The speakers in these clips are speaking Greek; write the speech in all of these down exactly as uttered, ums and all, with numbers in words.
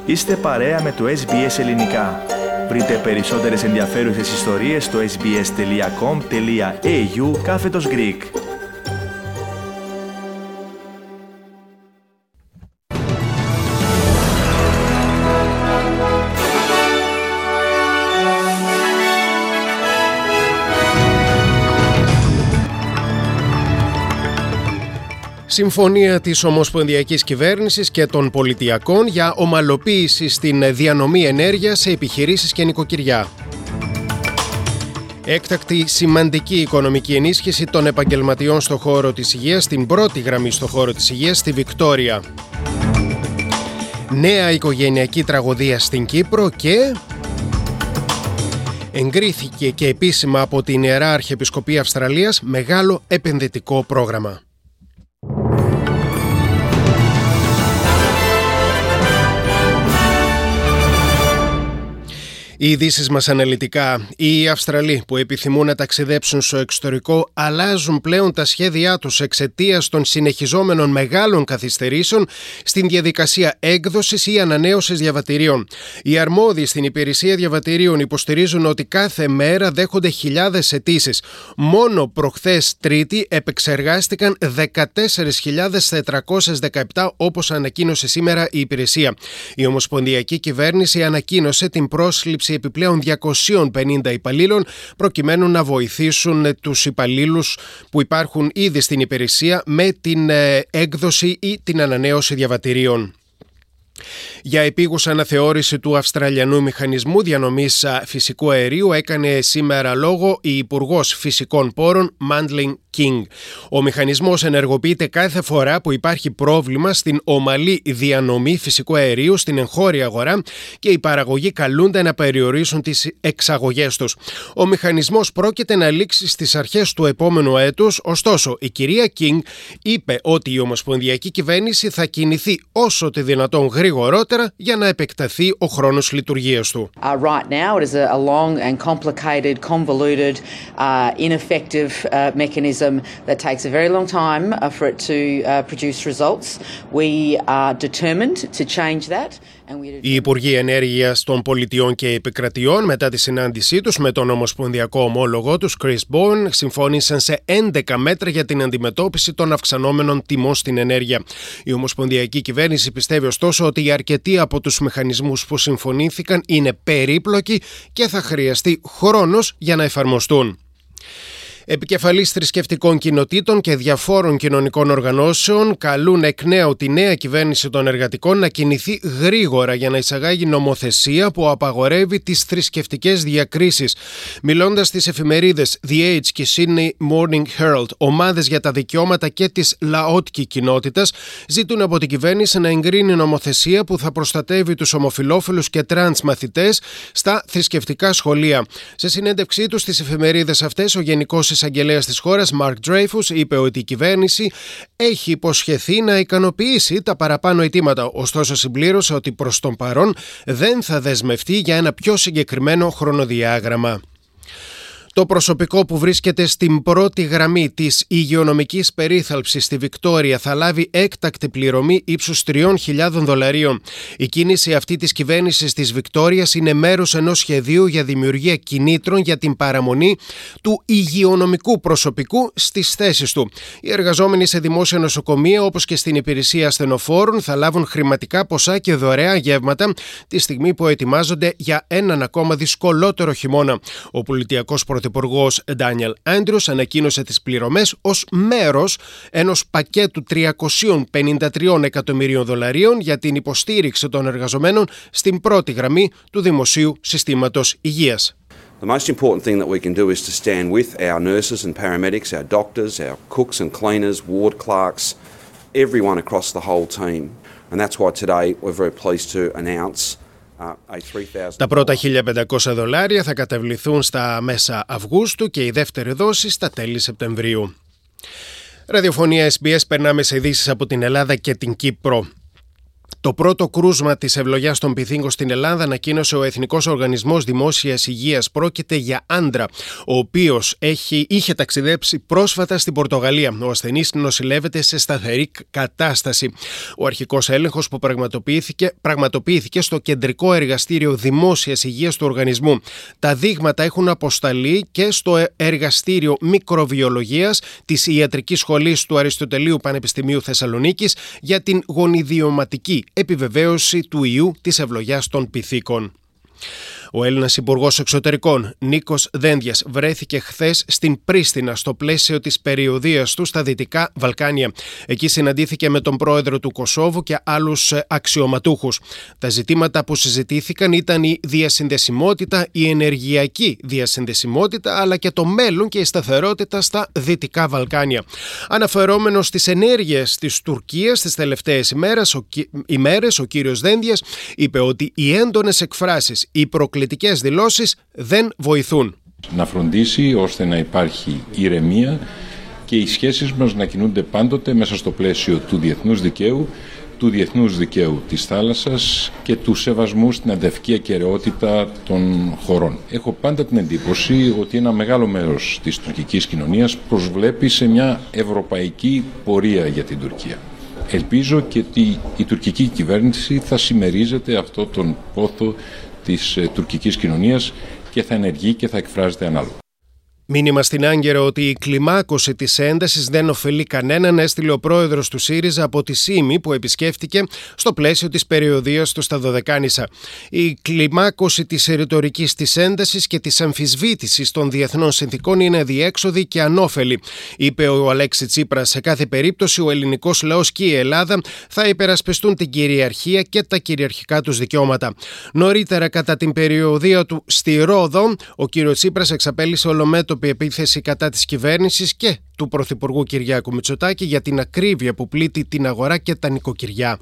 Είστε παρέα με το ες μπι ες Ελληνικά. Βρείτε περισσότερες ενδιαφέρουσες ιστορίες στο sbs.com.au κάθετος Greek. Συμφωνία της Ομοσπονδιακής Κυβέρνησης και των Πολιτιακών για ομαλοποίηση στην διανομή ενέργειας σε επιχειρήσεις και νοικοκυριά. Έκτακτη σημαντική οικονομική ενίσχυση των επαγγελματιών στον χώρο της υγείας, στην πρώτη γραμμή στον χώρο της υγείας, στη Βικτόρια. Νέα οικογενειακή τραγωδία στην Κύπρο και... εγκρίθηκε και επίσημα από την Ιερά Αρχιεπισκοπή Αυστραλίας μεγάλο επενδυτικό πρόγραμμα. Οι ειδήσεις μας αναλυτικά. Οι Αυστραλοί που επιθυμούν να ταξιδέψουν στο εξωτερικό αλλάζουν πλέον τα σχέδιά τους εξαιτίας των συνεχιζόμενων μεγάλων καθυστερήσεων στην διαδικασία έκδοσης ή ανανέωσης διαβατηρίων. Οι αρμόδιοι στην υπηρεσία διαβατηρίων υποστηρίζουν ότι κάθε μέρα δέχονται χιλιάδες αιτήσεις. Μόνο προχθές Τρίτη επεξεργάστηκαν δεκατέσσερις χιλιάδες τετρακόσιες δεκαεπτά, όπως ανακοίνωσε σήμερα η υπηρεσία. Η Ομοσπονδιακή Κυβέρνηση ανακοίνωσε την πρόσληψη επιπλέον διακόσιους πενήντα υπαλλήλων προκειμένου να βοηθήσουν τους υπαλλήλους που υπάρχουν ήδη στην υπηρεσία με την έκδοση ή την ανανέωση διαβατηρίων. Για επίγουσα αναθεώρηση του Αυστραλιανού Μηχανισμού Διανομής Φυσικού Αερίου έκανε σήμερα λόγο η Υπουργός Φυσικών Πόρων Μάντλιν King. Ο μηχανισμός ενεργοποιείται κάθε φορά που υπάρχει πρόβλημα στην ομαλή διανομή φυσικού αερίου στην εγχώρια αγορά και οι παραγωγοί καλούνται να περιορίσουν τις εξαγωγές τους. Ο μηχανισμός πρόκειται να λήξει στις αρχές του επόμενου έτους, ωστόσο η κυρία King είπε ότι η Ομοσπονδιακή Κυβέρνηση θα κινηθεί όσο το δυνατόν γρηγορότερα για να επεκταθεί ο χρόνος λειτουργίας του. Uh, right now it is a, a long and complicated, convoluted, uh, ineffective uh, mechanism that takes a very long time uh, for it to uh, produce results. We are determined to change that. Οι Υπουργοί Ενέργειας των Πολιτειών και Επικρατειών μετά τη συνάντησή τους με τον ομοσπονδιακό ομόλογό τους Chris Bowen συμφώνησαν σε έντεκα μέτρα για την αντιμετώπιση των αυξανόμενων τιμών στην ενέργεια. Η Ομοσπονδιακή Κυβέρνηση πιστεύει ωστόσο ότι αρκετοί από τους μηχανισμούς που συμφωνήθηκαν είναι περίπλοκοι και θα χρειαστεί χρόνος για να εφαρμοστούν. Επικεφαλής θρησκευτικών κοινοτήτων και διαφόρων κοινωνικών οργανώσεων καλούν εκ νέου τη νέα κυβέρνηση των εργατικών να κινηθεί γρήγορα για να εισαγάγει νομοθεσία που απαγορεύει τις θρησκευτικές διακρίσεις. Μιλώντας στις εφημερίδες The Age και Sydney Morning Herald, ομάδες για τα δικαιώματα και της λαότικη κοινότητας ζητούν από την κυβέρνηση να εγκρίνει νομοθεσία που θα προστατεύει τους ομοφυλόφιλους και τρανς μαθητές στα θρησκευτικά σχολεία. Σε συνέντευξή του στις εφημερίδες αυτές, ο Γενικός Εισαγγελέας της χώρας, Mark Dreyfus, είπε ότι η κυβέρνηση έχει υποσχεθεί να ικανοποιήσει τα παραπάνω αιτήματα. Ωστόσο, συμπλήρωσε ότι προς τον παρόν δεν θα δεσμευτεί για ένα πιο συγκεκριμένο χρονοδιάγραμμα. Το προσωπικό που βρίσκεται στην πρώτη γραμμή της υγειονομικής περίθαλψης στη Βικτόρια θα λάβει έκτακτη πληρωμή ύψους τριών χιλιάδων δολαρίων. Η κίνηση αυτή της κυβέρνησης της Βικτόριας είναι μέρος ενός σχεδίου για δημιουργία κινήτρων για την παραμονή του υγειονομικού προσωπικού στις θέσεις του. Οι εργαζόμενοι σε δημόσια νοσοκομεία, όπως και στην υπηρεσία ασθενοφόρων, θα λάβουν χρηματικά ποσά και δωρεά γεύματα τη στιγμή που ετοιμάζονται για έναν ακόμα δυσκολότερο χειμώνα. Ο πολιτιακός Πρωθυπουργός Ντάνιελ Άντρους ανακοίνωσε τις πληρωμές ως μέρος ενός πακέτου τριακόσια πενήντα τρία εκατομμυρίων δολαρίων για την υποστήριξη των εργαζομένων στην πρώτη γραμμή του δημοσίου συστήματος υγείας. The most important thing that we can do is to stand with our nurses and paramedics, our doctors, our cooks and cleaners, ward clerks, everyone across the whole team. And that's why today we're very pleased to announce τα πρώτα χίλια πεντακόσια δολάρια θα καταβληθούν στα μέσα Αυγούστου και η δεύτερη δόση στα τέλη Σεπτεμβρίου. Ραδιοφωνία ες μπι ες, περνάμε σε ειδήσεις από την Ελλάδα και την Κύπρο. Το πρώτο κρούσμα της ευλογιάς των πυθίκων στην Ελλάδα ανακοίνωσε ο Εθνικός Οργανισμός Δημόσιας Υγείας. Πρόκειται για άντρα, ο οποίος έχει, είχε ταξιδέψει πρόσφατα στην Πορτογαλία. Ο ασθενής νοσηλεύεται σε σταθερή κατάσταση. Ο αρχικός έλεγχος που πραγματοποιήθηκε, πραγματοποιήθηκε στο Κεντρικό Εργαστήριο Δημόσιας Υγείας του οργανισμού. Τα δείγματα έχουν αποσταλεί και στο Εργαστήριο Μικροβιολογίας της Ιατρικής Σχολής του Αριστοτελείου Πανεπιστημίου Θεσσαλονίκης για την γονιδιωματική επιβεβαίωση του ιού της ευλογιάς των πυθίκων. Ο Έλληνας Υπουργός Εξωτερικών Νίκος Δένδιας βρέθηκε χθες στην Πρίστινα στο πλαίσιο της περιοδείας του στα Δυτικά Βαλκάνια. Εκεί συναντήθηκε με τον πρόεδρο του Κωσόβου και άλλους αξιωματούχους. Τα ζητήματα που συζητήθηκαν ήταν η διασυνδεσιμότητα, η ενεργειακή διασυνδεσιμότητα, αλλά και το μέλλον και η σταθερότητα στα Δυτικά Βαλκάνια. Αναφερόμενος στις ενέργειες της Τουρκίας τις τελευταίες ημέρες, ο, ημέρες, ο κύριος Δένδιας είπε ότι οι έντονες εκφράσεις, οι προκλητικές δηλώσεις δεν βοηθούν. Να φροντίσει ώστε να υπάρχει ηρεμία και οι σχέσεις μας να κινούνται πάντοτε μέσα στο πλαίσιο του διεθνούς δικαίου, του διεθνούς δικαίου της θάλασσας και του σεβασμού στην αντευτική ακεραιότητα των χωρών. Έχω πάντα την εντύπωση ότι ένα μεγάλο μέρος της τουρκικής κοινωνίας προσβλέπει σε μια ευρωπαϊκή πορεία για την Τουρκία. Ελπίζω και ότι η τουρκική κυβέρνηση θα συμμερίζεται αυτό τον πόθο της τουρκικής κοινωνίας και θα ενεργεί και θα εκφράζεται ανάλογα. Μήνυμα στην Άγκυρα ότι η κλιμάκωση της έντασης δεν ωφελεί κανέναν έστειλε ο πρόεδρος του ΣΥΡΙΖΑ από τη ΣΥΜΗ που επισκέφτηκε στο πλαίσιο της περιοδείας του στα Δωδεκάνησα. Η κλιμάκωση της ρητορικής της έντασης και της αμφισβήτησης των διεθνών συνθηκών είναι αδιέξοδη και ανώφελη, είπε ο Αλέξη Τσίπρας. Σε κάθε περίπτωση ο ελληνικός λαός και η Ελλάδα θα υπερασπιστούν την κυριαρχία και τα κυριαρχικά τους δικαιώματα. Νωρίτερα, κατά την περιοδεία του στη Ρόδο, ο κ. Τσίπρας εξαπέλυσε ολομέτωπη επίθεση κατά της κυβέρνησης και του Πρωθυπουργού Κυριάκου Μητσοτάκη για την ακρίβεια που πλήττει την αγορά και τα νοικοκυριά.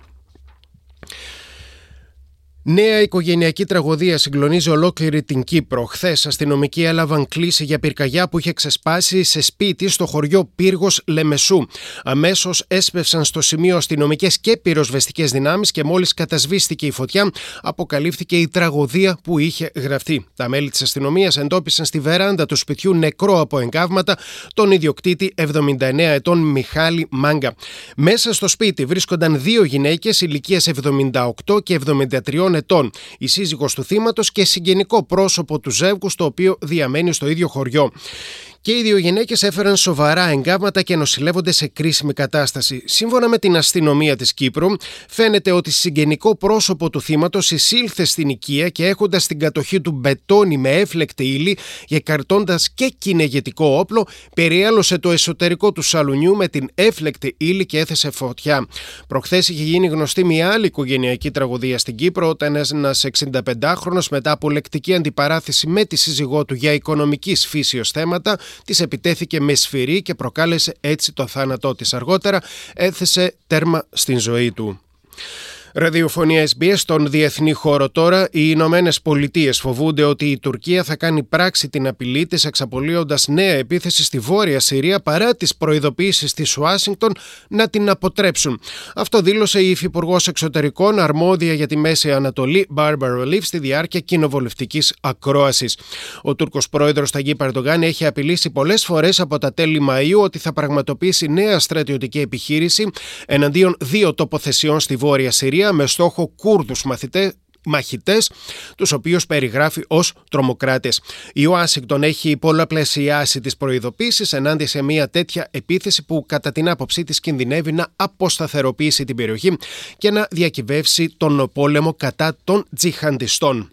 Νέα οικογενειακή τραγωδία συγκλονίζει ολόκληρη την Κύπρο. Χθες, αστυνομικοί έλαβαν κλήση για πυρκαγιά που είχε ξεσπάσει σε σπίτι στο χωριό Πύργος Λεμεσού. Αμέσως έσπευσαν στο σημείο αστυνομικές και πυροσβεστικές δυνάμεις και μόλις κατασβήστηκε η φωτιά, αποκαλύφθηκε η τραγωδία που είχε γραφτεί. Τα μέλη της αστυνομίας εντόπισαν στη βεράντα του σπιτιού νεκρό από εγκάβματα τον ιδιοκτήτη εβδομήντα εννέα ετών Μιχάλη Μάγκα. Μέσα στο σπίτι βρίσκονταν δύο γυναίκες ηλικίας εβδομήντα οκτώ και εβδομήντα τρία ετών, η σύζυγος του θύματος και συγγενικό πρόσωπο του ζεύγους, το οποίο διαμένει στο ίδιο χωριό. Και οι δύο γυναίκες έφεραν σοβαρά εγκάβματα και νοσηλεύονται σε κρίσιμη κατάσταση. Σύμφωνα με την αστυνομία της Κύπρου, φαίνεται ότι συγγενικό πρόσωπο του θύματος εισήλθε στην οικία και έχοντας στην κατοχή του μπετόνι με έφλεκτη ύλη και καρτώντας και κυνηγετικό όπλο, περιέλωσε το εσωτερικό του σαλουνιού με την έφλεκτη ύλη και έθεσε φωτιά. Προχθές είχε γίνει γνωστή μια άλλη οικογενειακή τραγωδία στην Κύπρο, όταν ένας εξηνταπεντάχρονος μετά από λεκτική αντιπαράθεση με τη σύζυγό του για οικονομικής φύσεως θέματα, της επιτέθηκε με σφυρί και προκάλεσε έτσι το θάνατό της. Αργότερα έθεσε τέρμα στην ζωή του. Ραδιοφωνία ες μπι ες στον διεθνή χώρο τώρα. Οι Ηνωμένες Πολιτείες φοβούνται ότι η Τουρκία θα κάνει πράξη την απειλή της, εξαπολύοντας νέα επίθεση στη Βόρεια Συρία παρά τις προειδοποιήσεις της Ουάσιγκτον να την αποτρέψουν. Αυτό δήλωσε η Υφυπουργός Εξωτερικών αρμόδια για τη Μέση Ανατολή, Μπάρμπαρα Λίβ, στη διάρκεια κοινοβουλευτικής ακρόασης. Ο Τούρκος πρόεδρος Ταγίπ Ερντογάν έχει απειλήσει πολλές φορές από τα τέλη Μαΐου ότι θα πραγματοποιήσει νέα στρατιωτική επιχείρηση εναντίον δύο τοποθεσιών στη Βόρεια Συρία, με στόχο Κούρδους μαθητές, μαχητές, τους οποίους περιγράφει ως τρομοκράτες. Η Ουάσιγκτον έχει πολλαπλασιάσει τις προειδοποίησεις ενάντια σε μια τέτοια επίθεση που κατά την άποψή της κινδυνεύει να αποσταθεροποιήσει την περιοχή και να διακυβεύσει τον πόλεμο κατά των τζιχαντιστών.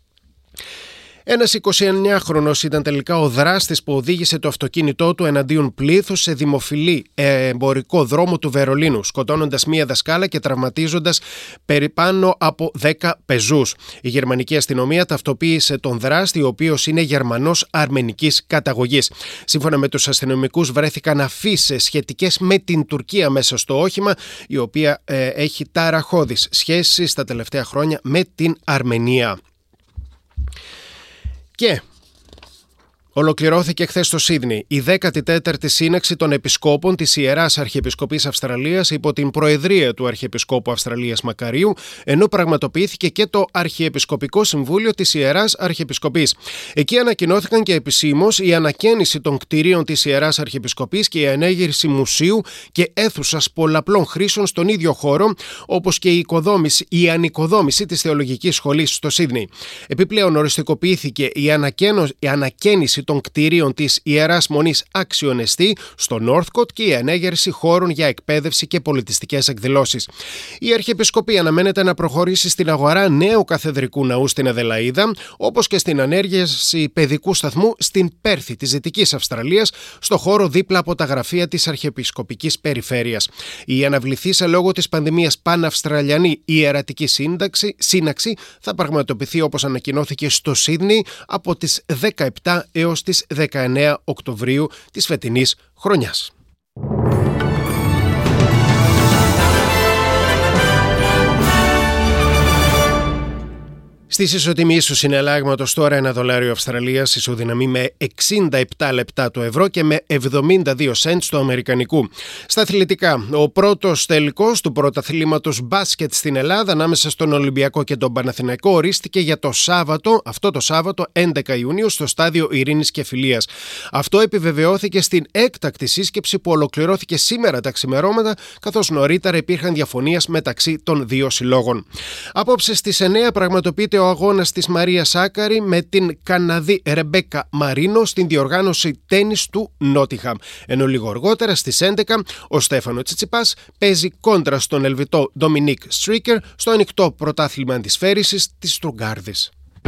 Ένας εικοσιεννιάχρονος ήταν τελικά ο δράστης που οδήγησε το αυτοκίνητό του εναντίον πλήθους σε δημοφιλή εμπορικό δρόμο του Βερολίνου, σκοτώνοντας μία δασκάλα και τραυματίζοντας πάνω από δέκα πεζούς. Η γερμανική αστυνομία ταυτοποίησε τον δράστη, ο οποίος είναι Γερμανός αρμενικής καταγωγής. Σύμφωνα με τους αστυνομικούς, βρέθηκαν αφίσες σχετικές με την Τουρκία μέσα στο όχημα, η οποία ε, έχει ταραχώδεις σχέσεις τα τελευταία χρόνια με την Αρμενία. Και Ολοκληρώθηκε χθες στο Σίδνεϊ η δέκατη τέταρτη σύναξη των Επισκόπων της Ιεράς Αρχιεπισκοπής Αυστραλίας υπό την προεδρία του Αρχιεπισκόπου Αυστραλίας Μακαρίου, ενώ πραγματοποιήθηκε και το Αρχιεπισκοπικό Συμβούλιο της Ιεράς Αρχιεπισκοπής. Εκεί ανακοινώθηκαν και επισήμως η ανακαίνιση των κτηρίων της Ιεράς Αρχιεπισκοπής και η ανέγερση μουσείου και αίθουσας πολλαπλών χρήσεων στον ίδιο χώρο, όπως και η, οικοδόμηση, η ανοικοδόμηση της Θεολογικής Σχολής στο Σίδνεϊ. Επιπλέον, οριστικοποιήθηκε η, η ανακαίνιση των κτηρίων της Ιεράς Μονής Άξιον Εστί στο Northcote και η ανέγερση χώρων για εκπαίδευση και πολιτιστικές εκδηλώσεις. Η Αρχιεπισκοπή αναμένεται να προχωρήσει στην αγορά νέου καθεδρικού ναού στην Αδελαΐδα, όπως και στην ανέργεια παιδικού σταθμού στην Πέρθη της Δυτικής Αυστραλίας, στο χώρο δίπλα από τα γραφεία της Αρχιεπισκοπικής Περιφέρειας. Η αναβληθήσα λόγω της πανδημίας Παναυστραλιανή Ιερατική Σύναξη θα πραγματοποιηθεί, όπως ανακοινώθηκε, στο Σίδνεϊ από τις δεκαεπτά έως τις δεκαεννέα Οκτωβρίου της φετινής χρονιάς. Στις ισοτιμίες του συναλλάγματος τώρα ένα δολάριο Αυστραλίας ισοδυναμεί με εξήντα επτά λεπτά το ευρώ και με εβδομήντα δύο σεντ του αμερικανικού. Στα αθλητικά, ο πρώτος τελικός του πρωταθλήματος μπάσκετ στην Ελλάδα ανάμεσα στον Ολυμπιακό και τον Παναθηναϊκό ορίστηκε για το Σάββατο, αυτό το Σάββατο έντεκα Ιουνίου στο στάδιο Ειρήνης και Φιλίας. Αυτό επιβεβαιώθηκε στην έκτακτη σύσκεψη που ολοκληρώθηκε σήμερα τα ξημερώματα, καθώς νωρίτερα υπήρχαν διαφωνίες μεταξύ των δύο συλλόγων. Απόψε στις εννέα πραγματοποιείται ο αγώνας της Μαρία Σάκαρη με την Καναδή Ρεμπέκα Μαρίνο στην διοργάνωση τένις του Νότιχαμ. Ενώ λίγο αργότερα στις έντεκα ο Στέφανο Τσιτσιπάς παίζει κόντρα στον Ελβετό Ντομινίκ Στρίκερ στο ανοιχτό πρωτάθλημα αντισφαίρησης της Στρουγκάρδης.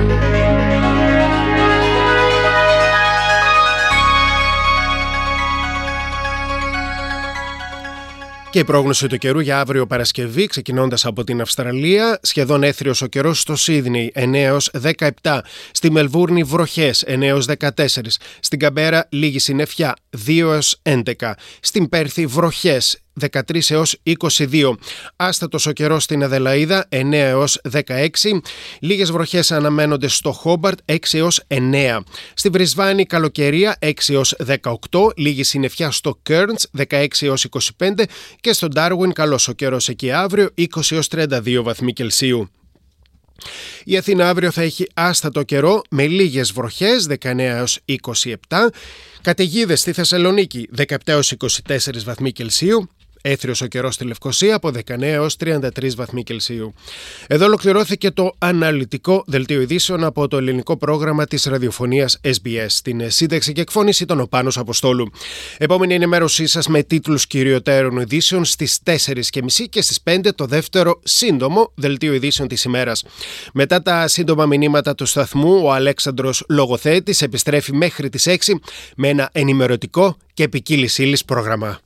Και η πρόγνωση του καιρού για αύριο Παρασκευή, ξεκινώντας από την Αυστραλία, σχεδόν έθριος ο καιρός στο Σίδνεϊ εννέα έως δεκαεπτά, στη Μελβούρνη βροχές εννέα έως δεκατέσσερα, στην Καμπέρα λίγη συννεφιά δύο έως έντεκα, στην Πέρθη βροχές δεκατρία έως είκοσι δύο. Άστατος ο καιρός στην Αδελαΐδα εννέα έως δεκαέξι. Λίγες βροχές αναμένονται στο Χόμπαρτ έξι έως εννέα. Στη Βρισβάνη καλοκαιρία έξι έως δεκαοκτώ. Λίγη συννεφιά στο Κέρντς δεκαέξι έως είκοσι πέντε. Και στο Ντάρουιν καλός ο καιρός εκεί αύριο είκοσι έως τριάντα δύο βαθμοί Κελσίου. Η Αθήνα αύριο θα έχει άστατο καιρό με λίγες βροχές δεκαεννέα έως είκοσι επτά. Καταιγίδες στη Θεσσαλονίκη δεκαεπτά έως είκοσι τέσσερα βαθμοί Κελσίου. Έθριος ο καιρός στη Λευκοσία από δεκαεννέα έως τριάντα τρία βαθμοί Κελσίου. Εδώ ολοκληρώθηκε το αναλυτικό δελτίο ειδήσεων από το ελληνικό πρόγραμμα της ραδιοφωνίας ες μπι ες. Στην σύνταξη και εκφώνηση ήταν ο Πάνος Αποστόλου. Επόμενη ενημέρωσή σας με τίτλους κυριωτέρων ειδήσεων στις τέσσερις και μισή και στις πέντε το δεύτερο σύντομο δελτίο ειδήσεων της ημέρας. Μετά τα σύντομα μηνύματα του σταθμού, ο Αλέξανδρος Λογοθέτης επιστρέφει μέχρι τις έξι με ένα ενημερωτικό και ποικίλης ύλης πρόγραμμα.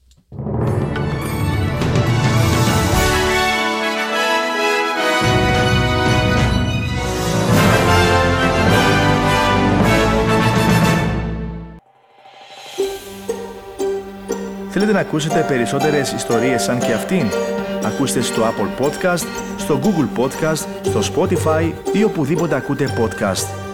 Θέλετε να ακούσετε περισσότερες ιστορίες σαν και αυτήν? Ακούστε στο Apple Podcast, στο Google Podcast, στο Spotify ή οπουδήποτε ακούτε podcast.